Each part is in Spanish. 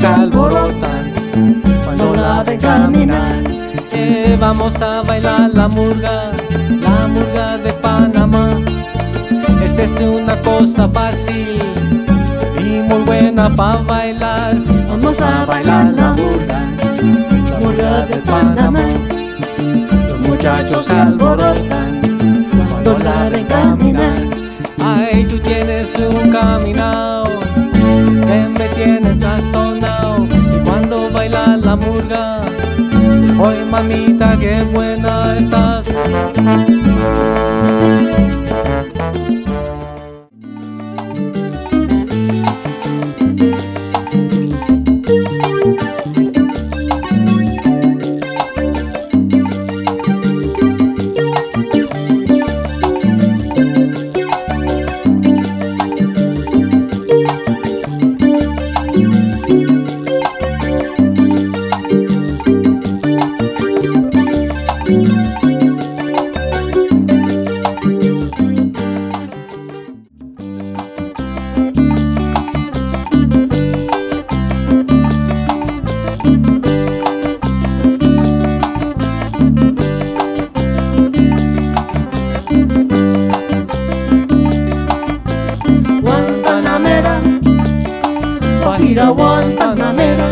se alborotan cuando la ven caminar. Vamos a bailar la murga de Panamá. Esta es una cosa fácil y muy buena para bailar. Vamos a bailar la murga de Panamá. Los muchachos se alborotan cuando la ven caminar. Ay, tú tienes un caminao que me tiene trastornado. Y cuando baila la murga, hoy mamita qué buena estás. Guajira Guantanamera,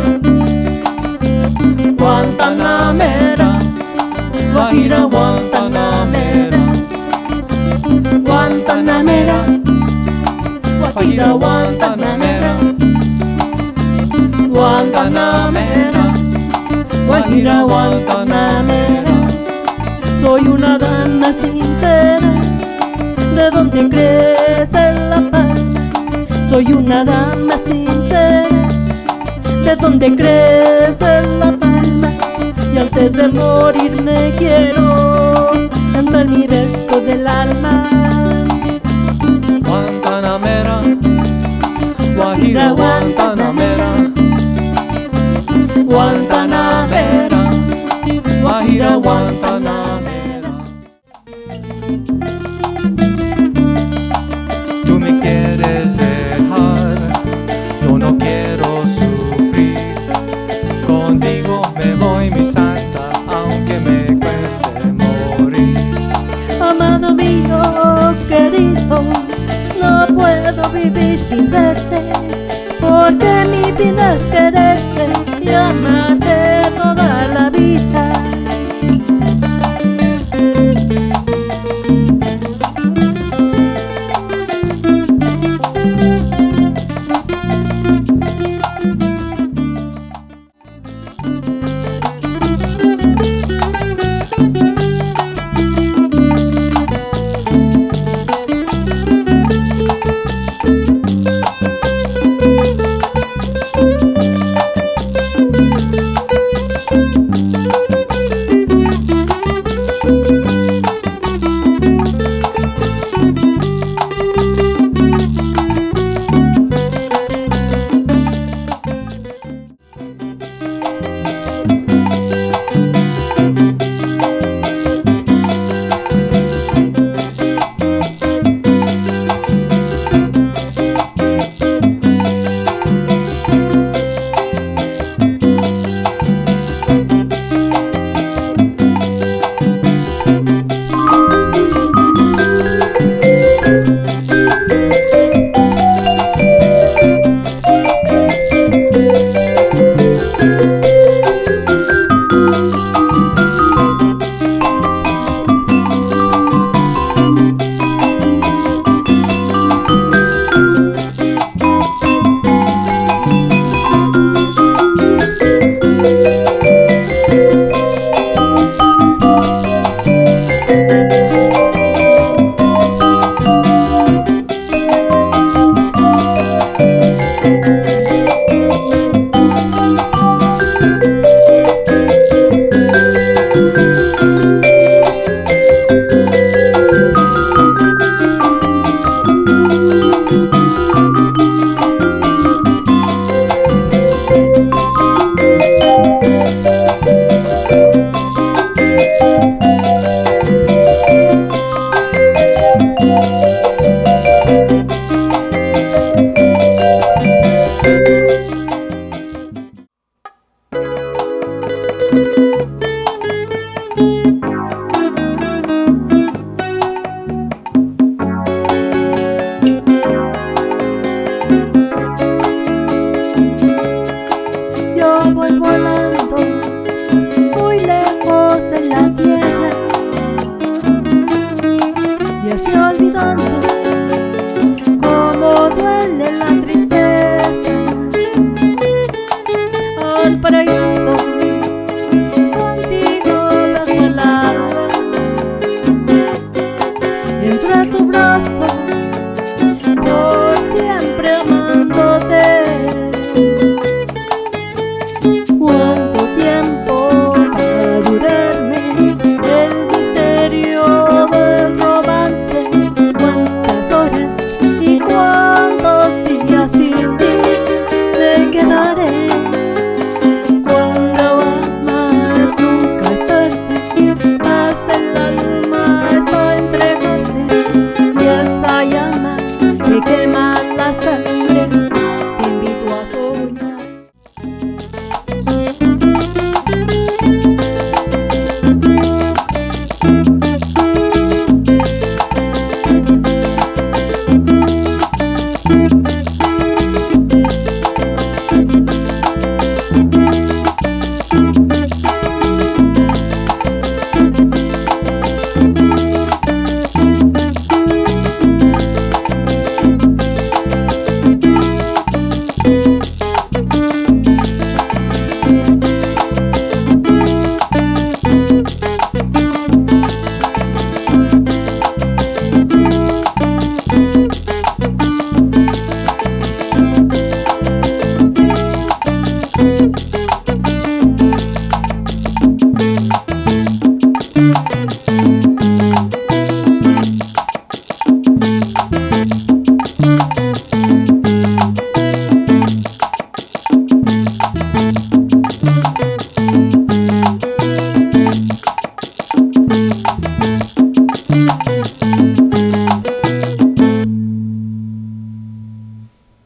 Guantanamera, Guajira Guantanamera, Guantanamera, Guajira Guantanamera, Guantanamera, Guajira Guantanamera. Soy una dama sincera, de donde crece la palma. Soy una dama sincera, de donde crece la palma. Y antes de morirme quiero cantar mi verso del alma. Guantanamera, Guajira Guantanamera, Guantanamera, Guajira Guantanamera. Tú me quieres dejar, yo no quiero sufrir. Contigo me voy, mi santa, aunque me cueste morir. Amado mío, querido, no puedo vivir sin verte, porque mi vida es quererte